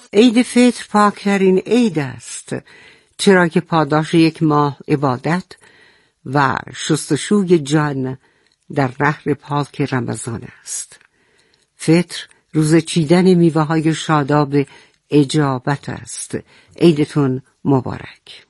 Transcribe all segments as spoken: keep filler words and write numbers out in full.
عید فطر پاکترین عید است، چرا که پاداش یک ماه عبادت و شستشوی جان در نهر پاک رمضان است. فطر روز چیدن میوه های شاداب اجابت است. عیدتون مبارک.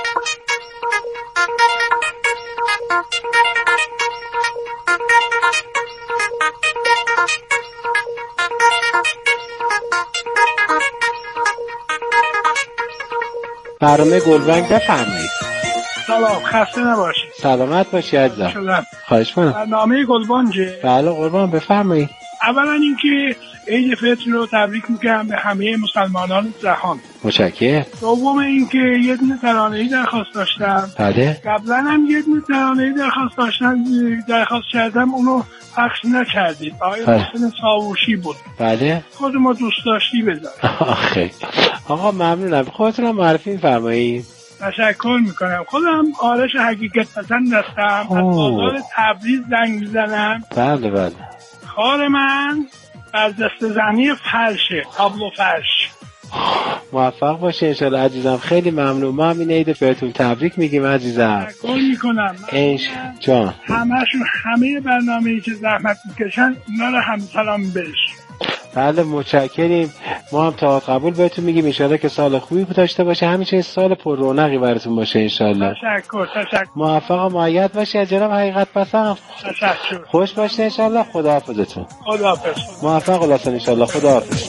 برنامه گلبانگ بفرمایید. سلام، خسته نباشید. سلامت باشی عزیزم. خواهش می‌کنم. برنامه گلبانگه. بله قربان بفرمایید. اولا اینکه عید فطر رو تبریک میگم به همه مسلمانان جهان. متشکرم. دوم اینکه یه دونه ترانه‌ای درخواست داشتم. بله. قبلا هم یه دونه ترانه‌ای درخواست داشتم، درخواست کردم اونو پخش نکردید. آقای حسین ساووشی بود. بله. خود ما دوست داشتی بذار. آخه آقا ممنونم. خودتون معرفی فرمایید. تشکر میکنم. خودم آرش حقیقت پسند هستم. از بازار تبریز زنگ میزنم. بله بله. کار من برجسته زنی فرشه، تابلو فرش. موفق باشه انشالله عزیزم. خیلی ممنون. ما همین عید بهتون تبریک میگیم عزیزم. تشکر میکنم. انش جان. همشون همه برنامه‌ای که زحمت میکشن اونا رو هم سلام برش. بله متشکریم. ما هم تا قبول بهتون میگیم انشالله که سال خوبی داشته باشه، همیشه سال پر رونقی براتون باشه انشالله. تشکر تشکر. موفق و مؤید باشی از جناب حقیقت پسند. تشکر. خوش باشین انشالله. خداحافظتون. خداحافظ. موفق و لطفاً انشالله. خداحافظ.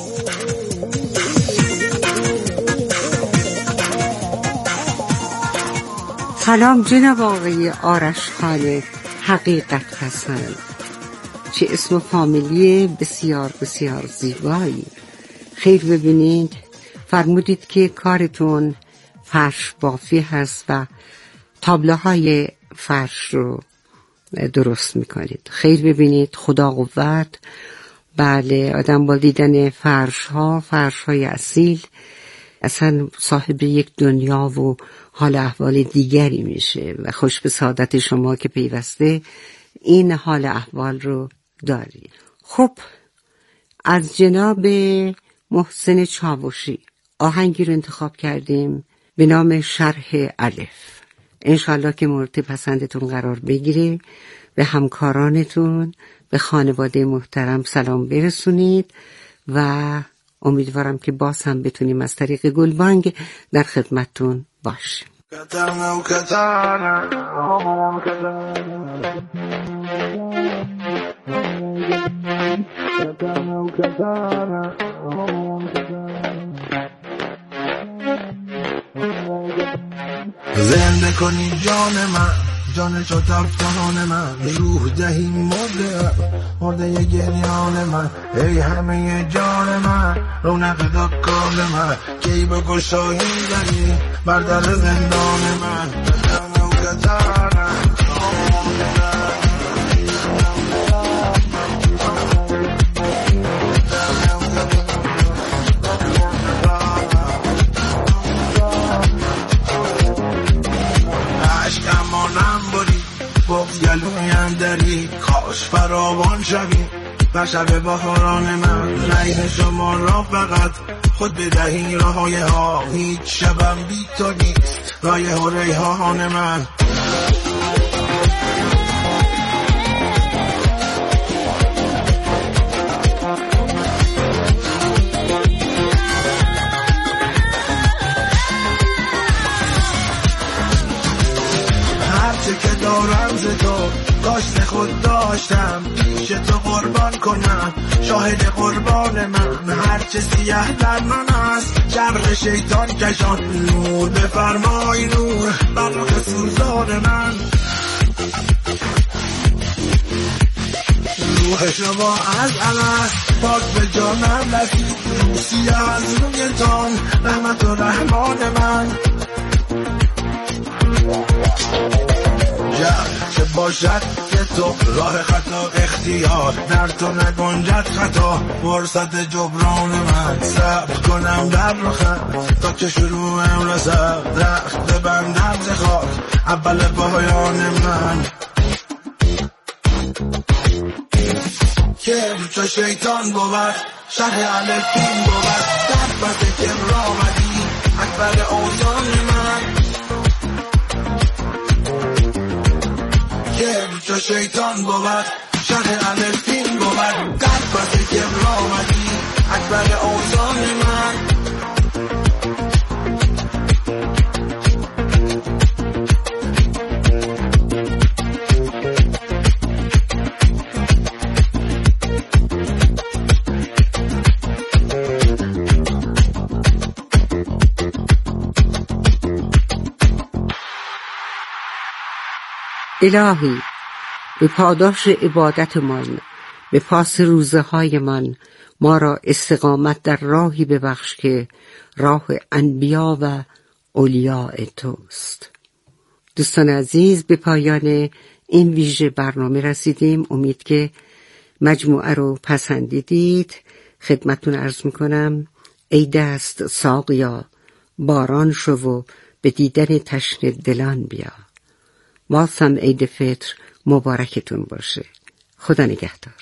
سلام جناب آقای آرش خان حقیقت پسند. چه اسم فامیلی بسیار بسیار زیبایی. خیر ببینید، فرمودید که کارتون فرش بافی هست و تابلوهای فرش رو درست میکنید. خیر ببینید، خدا قوت. بله، آدم با دیدن فرش ها، فرش های اصیل، اصلا صاحب یک دنیا و حال احوال دیگری میشه و خوش به سعادت شما که پیوسته این حال احوال رو داری. خب از جناب محسن چاوشی آهنگی رو انتخاب کردیم به نام شرح الف. انشالله که مورد پسندتون قرار بگیره. به همکارانتون، به خانواده محترم سلام برسونید و امیدوارم که باز هم بتونیم از طریق گلبانگ در خدمتتون باشیم. زنده کنی جان من، جان چو تفتان من، روح دهی مرده مرده ی گریان من. ای همه جان من، رونق دکان من، کی بگشایی داری بر در زندان من. قدم و قطارم گلویم داری، کاش فراوان شوی و شب بهاران من. ریح شما را فقط خود بدهی راهای ها، هیچ شبم بی تو نیست رایح و ریحان من. هرچه که دارم ز تو کاش خود داشتم، پیش تو قربان کنم شاهد قربان من. هرچه سیاه در من است شر شیطان کشان، نور بفرمای نور بر رخ سوزان من. روح شما از الست پاک به جانم رسید، سیاه از رویتان رحمت و رحمان من. چه باشد که تو راه خطا اختیار، در تو نگنجد خطا فرصت جبران من. صبر کنم در رخت تا که شروعم رسد، رخت ببندم ز خاک اول پایان من. که چو شیطان بود شرح الفین بود، در بده که اکبر آسان من یه جا شیطان بود شهر الفین بود قلب بسه که رامدی اکبر آسان من الهی به پاداش عبادتمان به پاس روزه های من ما را استقامت در راهی ببخش که راه انبیا و اولیاء توست. دوستان عزیز، به پایان این ویژه برنامه رسیدیم. امید که مجموعه رو پسندیدید. خدمتتون عرض میکنم ای دست ساقیا باران شو و به دیدن تشنه دلان بیا. واسم عید فطر مبارکتون باشه. خدا نگهدار.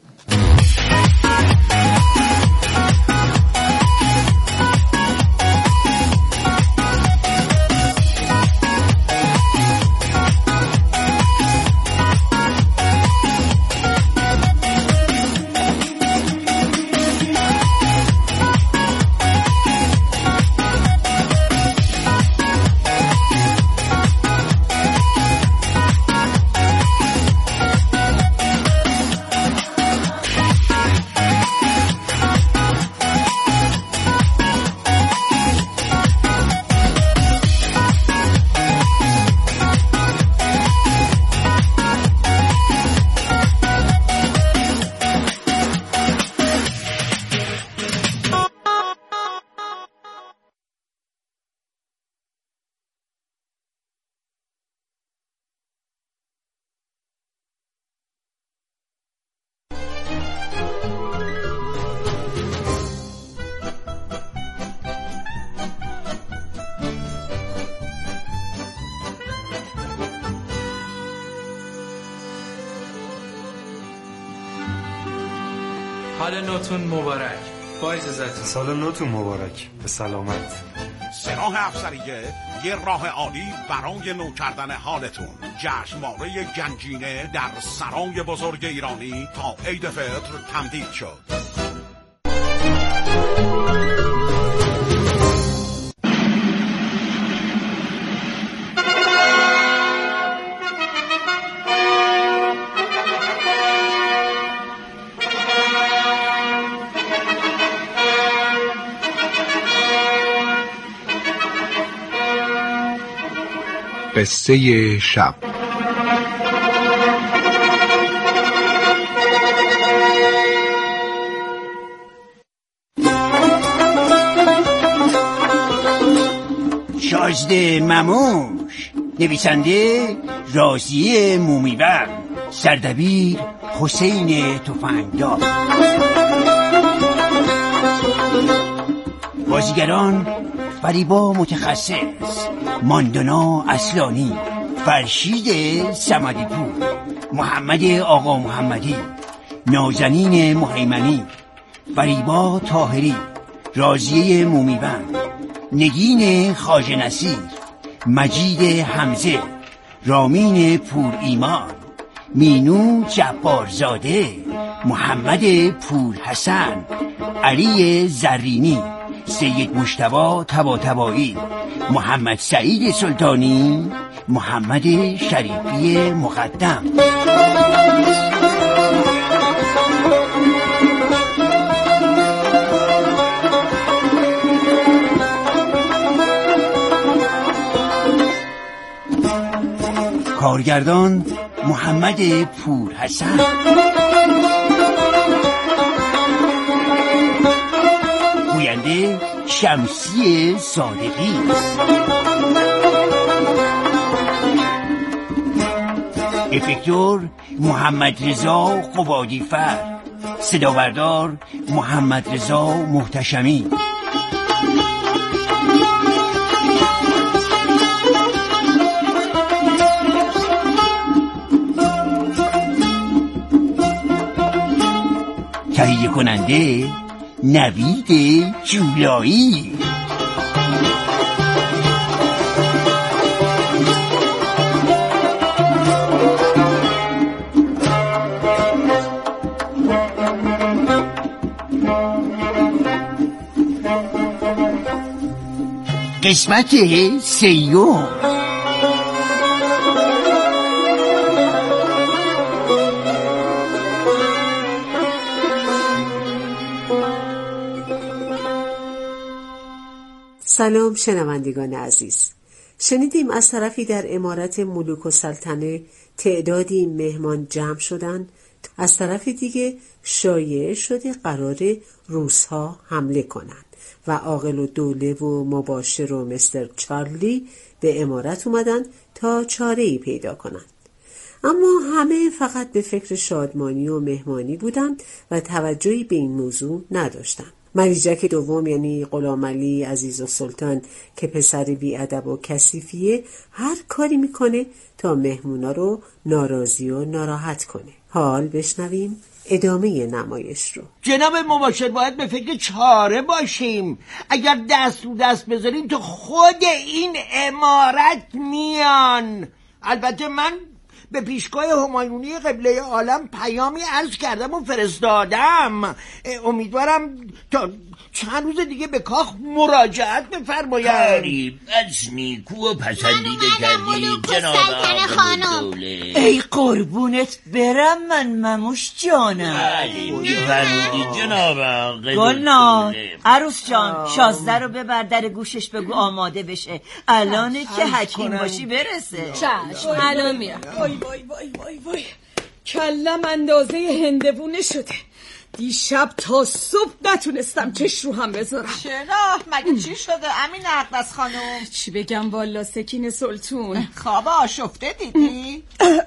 حال نوتون مبارک. با اجازهتون. سال نوتون مبارک. به سلامت. سراح افسریه یه راه عالی برای نو کردن حالتون. جشنواره گنجینه در سرای بزرگ ایرانی تا عید فطر تمدید شد. قصه شب. شازده مموش، نویسنده رازی مومیبر، سردبیر حسین تفنگدار. بازیگران فریبا متخصص، ماندانا اصلانی، فرشید صمدی‌پور، محمد آقا محمدی، نازنین مهیمنی، فریبا طاهری، رازیه مومیبند، نگین خواجه نصیر، مجید حمزه، رامین پور ایمان، مینو جبارزاده، محمد پور حسن، علی زرینی، سید مجتبی طباطبایی، محمد سعید سلطانی، محمد شریفی مقدم. کارگردان محمد پور حسن. گوینده شمسی صادقی. افکتور محمد رضا قبادیفر. صدابردار محمد رضا محتشمی. تهیه کننده نوید جولایی. قسمت سیوم. سلام شنوندگان عزیز. شنیدیم از طرفی در عمارت ملوک و سلطنه تعدادی مهمان جمع شدند، از طرف دیگه شایعه شده قرار روس‌ها حمله کنند و عاقل و دوله و مباشر و مستر چارلی به عمارت اومدن تا چاره‌ای پیدا کنند. اما همه فقط به فکر شادمانی و مهمانی بودند و توجهی به این موضوع نداشتند. ملیجک دوم یعنی غلامعلی عزیز و سلطان که پسر بی‌ادب و کثیفیه هر کاری میکنه تا مهمونا رو ناراضی و ناراحت کنه. حال بشنویم ادامه نمایش رو. جناب مباشر باید به فکر چاره باشیم. اگر دست رو دست بذاریم تو خود این عمارت میان. البته من به پیشگاه همایونی قبله عالم پیامی عرض کردم و فرستادم. امیدوارم تا چند روز دیگه به کاخ مراجعت بفرمایید. کاری بس نیکو و پسندیده کردی جناب خانم. ای قربونت برم من مموش جانم. بله میفرمودی جناب گلنار. عروس جان شازده رو ببر در گوشش بگو آماده بشه، الانه که حکیم باشی برسه. چشم الان میام. وای وای وای وای وای کلم اندازه هندوونه شده. دیشب تا صبح نتونستم چش رو هم بذارم. چرا؟ مگه چی شده امین اقدس خانم؟ چی بگم والا سکین سلطون. خواب آشفته دیدی؟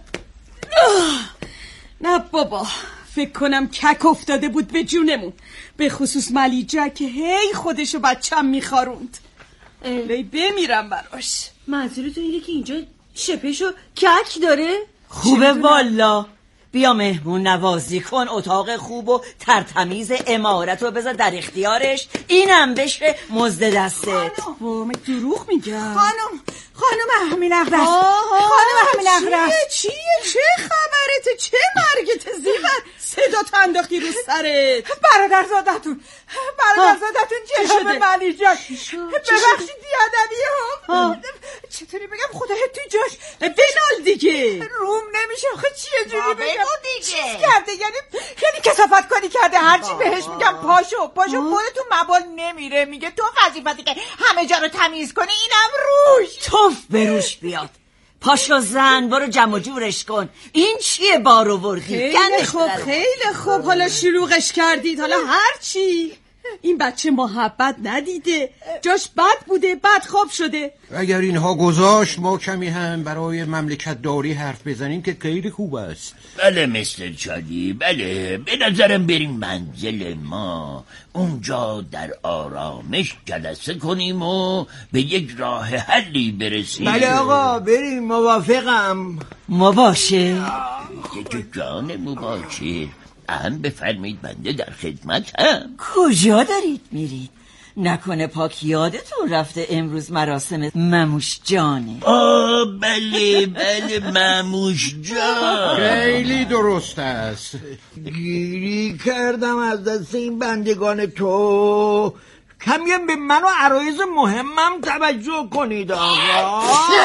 نه بابا فکر کنم کک افتاده بود به جونمون، به خصوص ملیجک که هی خودشو بچم میخاروند. لی بمیرم براش. منظورتون اینه که اینجا شپشو کک داره؟ خوبه والا. بیا مهمون نوازی کن، اتاق خوب و ترتمیز عمارت رو بذار در اختیارش، اینم بشه مزد دستت. خانم دروغ میگم. خانم خانم همین اقدس خانم همین اقدس چیه چیه چه خبرته؟ چه مرگت زیور؟ صدا تنداختی رو سرت. برادرزادتون برادرزادتون جناب ملیجک ببخشید بیادبی ها. چطوری بگم خدایت توی جاش بنال دیگه. روم نمیشه آخه چیه جوری بگم دیگه چیز کرده، یعنی خیلی کثافت کاری کرده. هرچی بهش میگم پاشو پاشو خودتون مبال نمیره، میگه تو وظیفتی که همه جا رو تمیز کنی، اینم روش توف بروش بیاد. پاشو زن برو جمع جورش کن. این چیه بار آوردی؟ خیلی خوب خیلی خوب حالا شروعش کردید. حالا هرچی این بچه محبت ندیده، جاش بد بوده، بد خواب شده. اگر اینها گذاشت ما کمی هم برای مملکت داری حرف بزنیم که خیلی خوب است. بله مستر چالی، بله به نظرم بریم منزل ما، اونجا در آرامش جلسه کنیم و به یک راه حلی برسیم. بله آقا بریم، موافقم. مباشر یک جان مباشر هم بفرمایید بنده در خدمتم. کجا دارید میرید؟ نکنه پاک یادتون رفته امروز مراسم مموش جانه؟ آه بله بله مموش جان. خیلی درست است. گیری کردم از دست این بندگان تو. کمیم به من و عرایض مهمم توجه کنید آقا.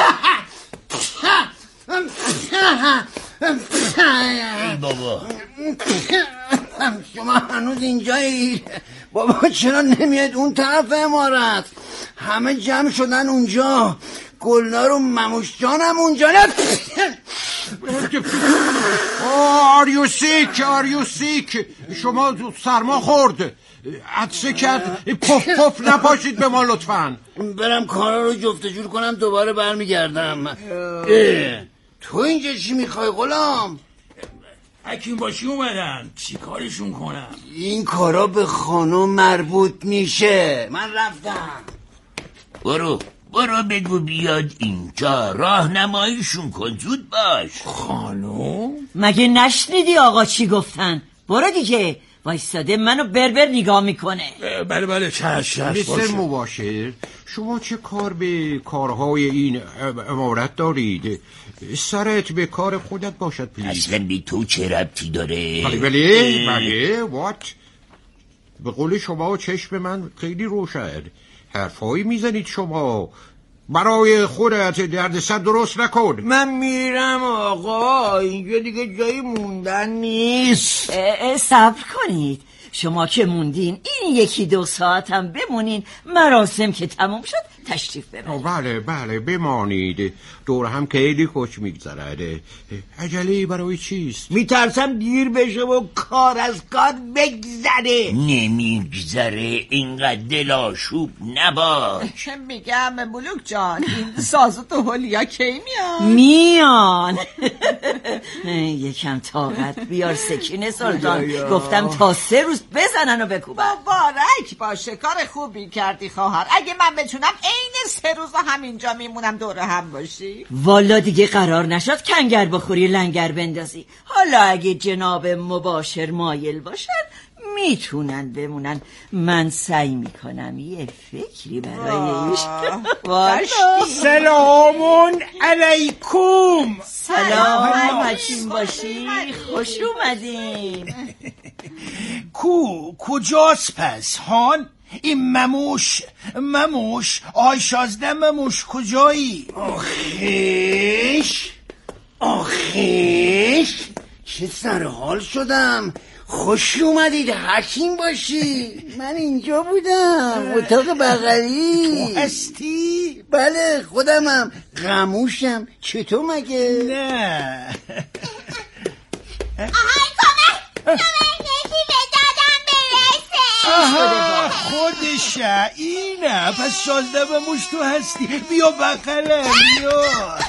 ای بابا شما هنوز اینجایید؟ بابا چرا نمیاد اون طرف عمارت؟ همه جمع شدن اونجا. گلنار و مموش جانم اونجا. آریو سیک آریو سیک شما سرما خورد، عطسه کرد، پف پف نپاشید به ما لطفاً. برم کارا رو جفت جور کنم دوباره برمیگردم. تو اینجا چی میخوای غلام؟ حکیم باشی اومدن، چی کارشون کنم؟ این کارا به خانم مربوط میشه. من رفتم. برو برو بگو بیاد اینجا، راهنماییشون کن، زود باش. خانم؟ مگه نشنیدی آقا چی گفتن؟ برو دیگه. وایستاده منو بربر نگاه میکنه. بله بله چشم مستر مباشر شما چه کار به کارهای این عمارت دارید؟ سرت به کار خودت باشد پلیز. اصلا بی تو چه ربطی داره؟ بله بله بله وات به قول شما چشم من خیلی روشن. حرفایی میزنید شما. برای خودت دردسر درست نکن. من میرم آقا، اینجا دیگه جایی موندن نیست. صبر کنید، شما که موندین این یکی دو ساعت هم بمونین، مراسم که تموم شد تشریف ببرید. بله بله بمانید، دور هم خیلی خوش میگذرد. عجله برای چیست؟ میترسم دیر بشه و کار از کار بگذره. نمیگذره، اینقدر دلاشوب نباش. میگم ملوک جان، این سازو تو هولیا کی میان؟ میان. یکم طاقت بیار سکینه سلطان، گفتم تا سه روز بزنن و بکوبن. مبارک باشه، کار خوبی کردی خواهر. اگه من بتونم عین سه روز همینجا میمونم دور هم باشی. والا دیگه قرار نشد کنگر بخوری لنگر بندازی. حالا اگه جناب مباشر مایل باشن میتونن بمونن، من سعی میکنم یه فکری برای ایش. سلامون علیکم. سلام حکیم باشی، خوش اومدیم. کو کجاست پس هان؟ این مموش مموش آی شازده مموش کجایی؟ آخیش آخیش چه سرحال شدم. خوش اومدید حکیم باشی. من اینجا بودم، اتاق بغلی. تو هستی؟ بله خودمم. خاموشم. چطور مگه؟ نه آهای کمک کمک یکی به دادم برسه. آها خودشه اینه. پس شازده مموش تو هستی، بیا بغلم بیا.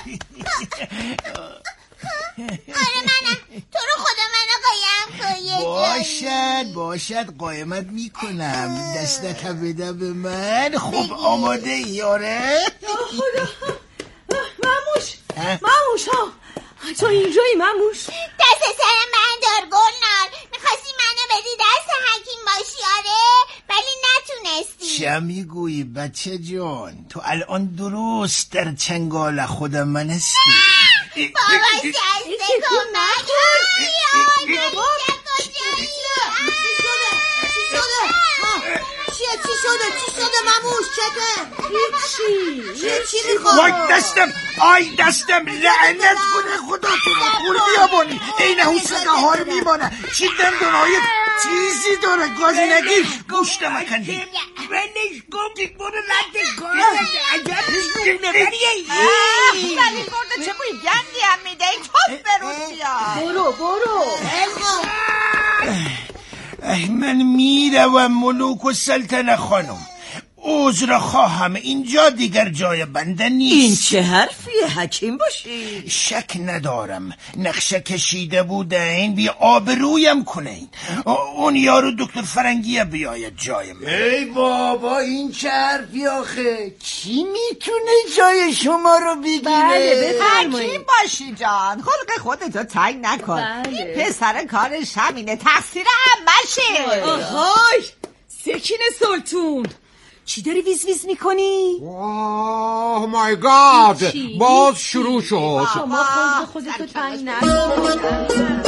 آره منم. تو رو خدا منو قایم کن یه باشد باشد قایمت میکنم. دستت بدم به من. خوب آماده ای؟ آره خدا. مموش مموش ها تو اینجایی مموش؟ دست سر من دار گلنار. میخواستی منو بدی دست حکیم باشی آره، ولی نتونستی. چه میگویی بچه جان؟ تو الان درست در چنگال خودم من هستی. بابا دسته کن من. آی آی بابا چیه چی شده چی شده مموش چته؟ هیچی چی چی میخواد؟ وای دستم آی دستم لعنت کنه خدا تو رو خور بیابانی. این حوصله ها رو میمانه. چی دندونهای تیزی داره. گاز نگیر گوشت مکندی. ولش کن برو رد کن. عجبش نمیبریه. زلیل برده چه بوی گندی هم میده. توف بروز بیا. برو برو. من میروم ملوک و سلطنه خانم. عذر خواهم، اینجا دیگر جای بنده نیست. این چه حرفیه حکیم باشی؟ شک ندارم نقشه کشیده بودین بی آبرویم کنین. اون یارو دکتر فرنگیه بیاید جای من. ای بابا این چه حرفی آخه؟ کی میتونه جای شما رو بگیره؟ بله حکیم باشی جان، خلق خودتو تنگ نکن. بله. این پسر کارش همینه، تقصیر همشه. آهای سکین سلطون چی داری ویز ویز میکنی؟ اوه مای گاد، باز شروع شد. شما خود خودتو تنگ نکن.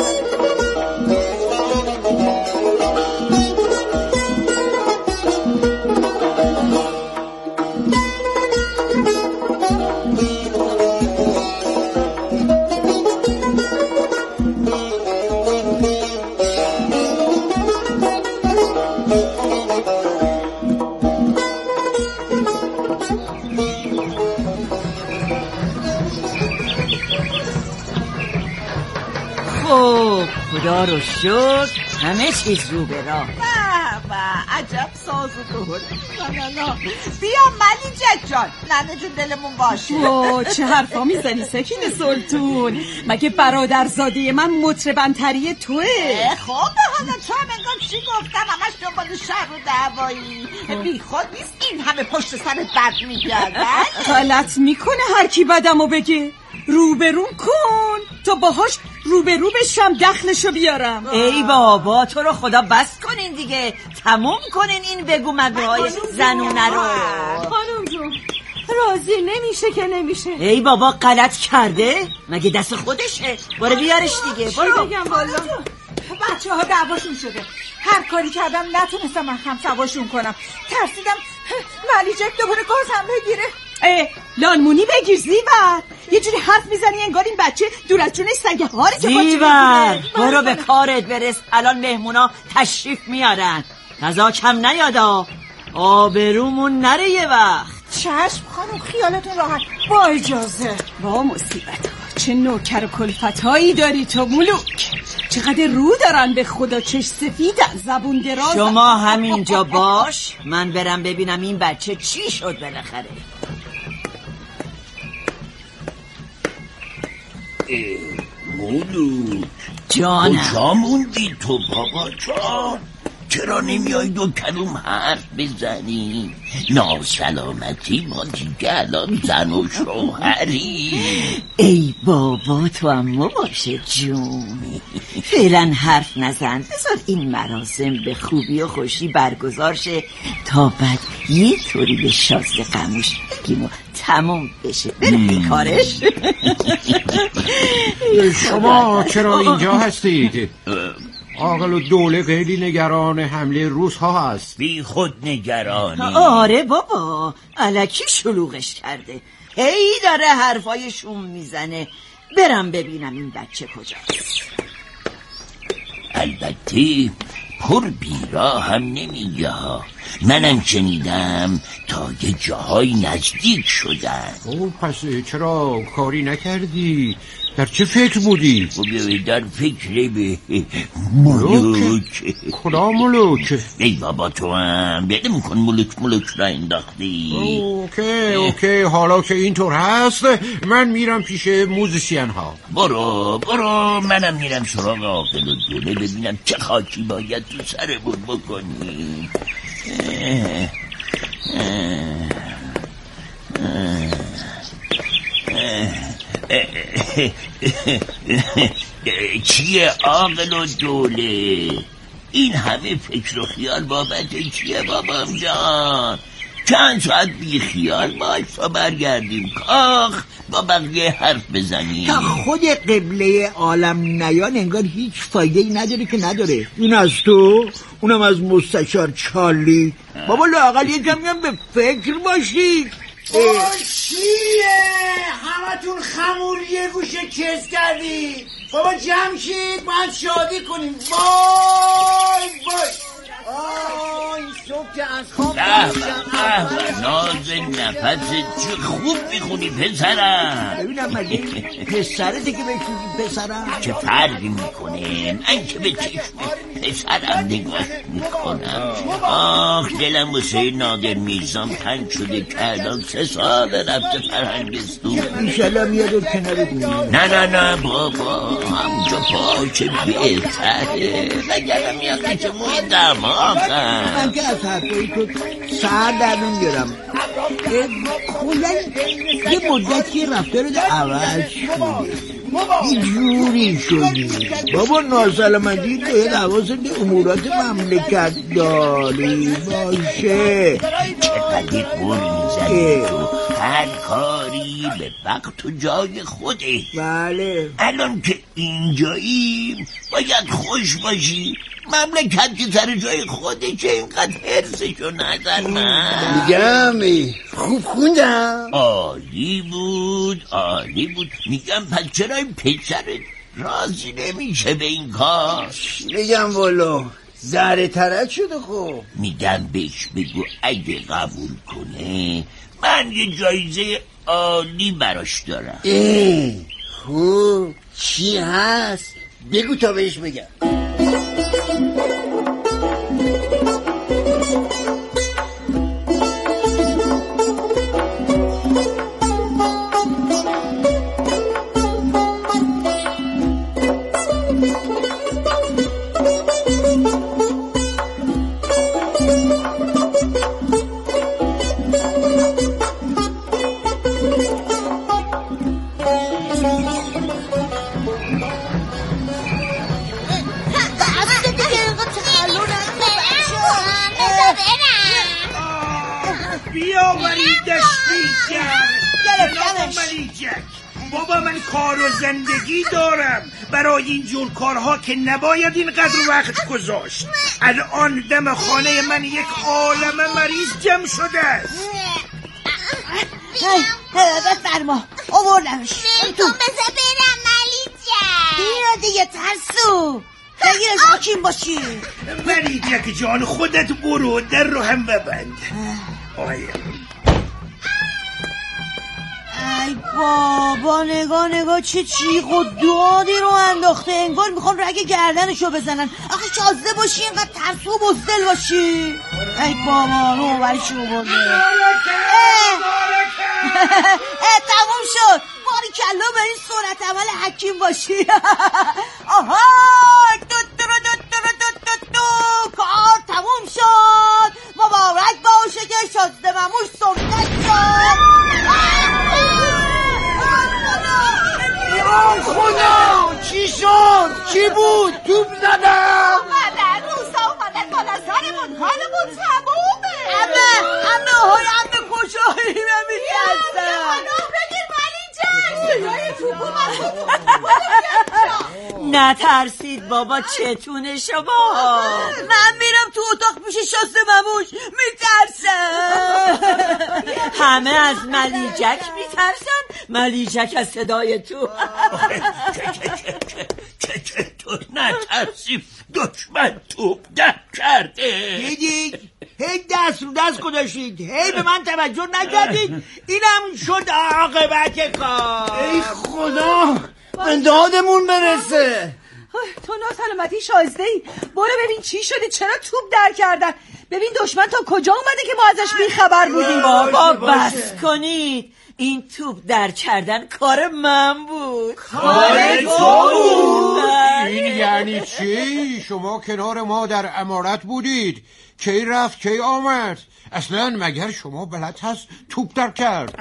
خب خدا رو شکر همه چیز رو به راه. بابا عجب سازو تو هل. بیا ملیجت جان، ننه جون دلمون باشه. اوه چه حرفا میزنی سکین سلطون؟ مگه برادرزاده من مطربنتری توه؟ خب حالا تو هم انگار چی گفتم؟ همش دنبال شر و دعوایی. بی خود نیست این همه پشت سرت بد میگردن. غلط میکنه هر کی بدمو بگه. روبرون کن تا باهاش روبرو بشم دخلشو بیارم. ای بابا تو رو خدا بس کنین دیگه، تموم کنین این بگو مگوهای زنونه رو. خانم جون راضی نمیشه که نمیشه. ای بابا غلط کرده مگه دست خودشه؟ برو بیارش دیگه. برو بگم والا بچه ها دعواشون شده. هر کاری کردم نتونستم من هم سواشون کنم. ترسیدم ملیجک دوباره گازم بگیره. اه لالمونی بگیر زیور، یه جوری حرف میزنی انگار این بچه دور از جونش سنگ هاری که زیور برو به کارت برس، الان مهمونا تشریف میارن. غذا کم نیادا، آبرومون نره یه وقت. چشم خانم خیالتون راحت. با اجازه. با مصیبت ها، چه نوکر و کلفت هایی داری تو ملوک. چقدر رو دارن به خدا، چش سفیدن، زبون دراز. شما همینجا باش، من برم ببینم این بچه چی شد بالاخره. مولوک جانم، کجا موندی تو بابا جان؟ چرا نمیای دو کلوم حرف بزنی؟ ناسلامتی ما دیگه الان زن و شوهری. ای بابا تو اما باشه جون، فعلا حرف نزن، بذار این مراسم به خوبی و خوشی برگزار شه تا بعد یه طوری به شازده قموش بگیم و تمام بشه بره کارش. شما چرا اینجا هستید؟ عاقل و دوله خیلی نگران حمله روس ها هست. بی خود نگرانی؟ آره بابا، الکی شلوغش کرده، هی داره حرفای شوم میزنه. برم ببینم این بچه کجاست. البته پر بیرا هم نمیگه ها، منم شنیدم تا یه جاهای نزدیک شدن. او پس چرا کاری نکردی؟ در چه فکر بودی؟ در فکر به ملوک. کلا ملوک؟ ای بابا تو هم بیده میکن ملوک ملوک را انداختی. اوکی اوکی، حالا که اینطور هست من میرم پیش موزیسین ها. برو برو، منم میرم سراغ عاقل و دوله ببینم چه خاکی باید تو سرمون بکنیم. اه اه اه چیه عاقل و دوله؟ این همه فکر و خیال بابت چیه بابام جان؟ چند ساعت بی خیال باش تا برگردیم کاخ با بقیه حرف بزنیم. تا خود قبله عالم نیان انگار هیچ فایده ای نداره که نداره. این از تو، اونم از مستشار چارلی. بابا لااقل یه کمی هم به فکر باشید. چیه؟ همتون خمور یه گوشه کس کردی. بابا جمع شید، باید شادی کنیم. وای وای آی صبح که از خواب ناز نفست چه خوب میخونی پسرم. ببینم مگه پسره دیگه بکنی پسرم چه فرقی میکنه؟ من که به چشم پسرم نگاه میکنم. آخ دلم واسه نادر میرزام تنگ شده که الان سه سال رفته فرهنگستون. ایشالله میاد و کنار دونی. نه نه نه بابا، همجا باشه بهتره، وگرم میاد که مویدم من که از حرفایی تو سر در نمیارم. کلا یه مدتی رفتار رو عوض یه جوری شدی بابا. ناسلامتی باید حواست به امورات مملکت داری باشه. چقدر قول میزنی تو، هر کاری به وقت و جای خوده. بله الان که اینجاییم باید خوش باشی. مملکت که سر جای خوده چه اینقدر حرسشو نزن. من میگم خوب خوندم. عالی بود عالی بود. میگم پس چرا این پسرت راضی نمیشه به این کار؟ میگم والا ذره ترک شده. خب میگم بهش بگو اگه قبول کنه من یه جایزه عالی براش دارم. اه خوب چی هست؟ بگو تا بهش بگم. بابا من کار و زندگی دارم، برای این جور کارها که نباید اینقدر وقت گذاشت. الان دم خانه من یک عالم مریض جمع شده است. بفرما آوردمش. تو بذار برم ملیک جان. بیا دیگه ترسو، بگیرش حکیم باشی. ملیک جان خودت برو، در رو هم ببند. آیم ای بابا نگاه نگاه چه چیق و دادی رو انداخته، انگار میخوان رگ گردنشو بزنن. آخه شازده باشی اینقدر ترسو و بزدل باشی. ای بابا رو برشو برده. اه تموم شد. باری کلا به این صورت عمل حکیم باشی. آها دو دو دو دو دو دو دو کار تموم شد. مبارک باشه که شازده مموش سنت شد. یا خدا چی شد؟ چی بود؟ توپ زدم؟ اومدن روسا اومدن بالا سرمون، حالمون تمومه. امه امه های امه کجایی نمیترسم. پناه بگیر ملی جان. سیای توپو من نترسید بابا، چتونه شما؟ من میرم تو اتاق پیش شازده مموش، میترسم. همه از ملیجک میترسن، ملیجک از صدای تو. چطور نترسیم؟ دشمن توپ در کرده. دیدید؟ هی دست رو دست گذاشتید، هی به من توجه نکردید. اینم شد عاقبت کار. ای خدا من دادمون برسه. تو ناسلامتی شازده ای، برو ببین چی شده، چرا توپ در کردن. ببین دشمن تا کجا اومده که ما ازش بیخبر بودیم. بابا بس کنید، این توپ در کردن کار من بود. کار تو بود؟ این یعنی چی؟ شما کنار ما در عمارت بودید، کی رفت کی آمد؟ اصلا مگر شما بلد هست توپ در کرد؟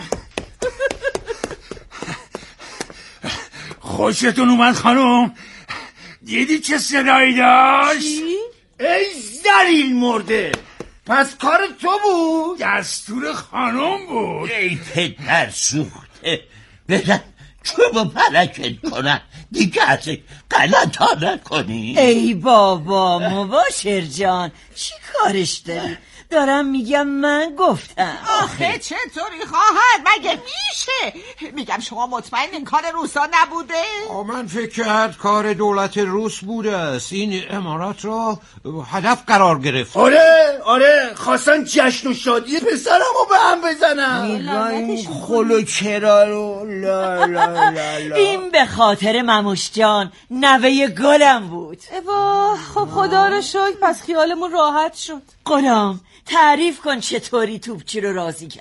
خوشتون اومد خانم؟ دیدی چه صدایی داشت؟ چی؟ ای ذلیل مرده، پس کار تو بود؟ دستور خانم بود. ای پدر سوخته، بزن چوبو پلکت کنن دیگه از غلطا نکنی. ای بابا مباشر جان، چی کارش داری؟ دارم میگم من گفتم. آخه چطوری خواهد؟ مگه میشه؟ میگم شما مطمئن این کار روسا نبوده؟ من فکر کرد کار دولت روس بوده است، این امارات را هدف قرار گرفت. آره آره خواستن جشن و شادی پسرمو به هم بزنن. نگاه این خلو چرا رو لا لا لا لا. این به خاطر مموش جان نوه گلم بود. وا خب خدا رو شکر، پس خیالمون راحت شد. غلام تعریف کن چطوری توپچی رو راضی کرد.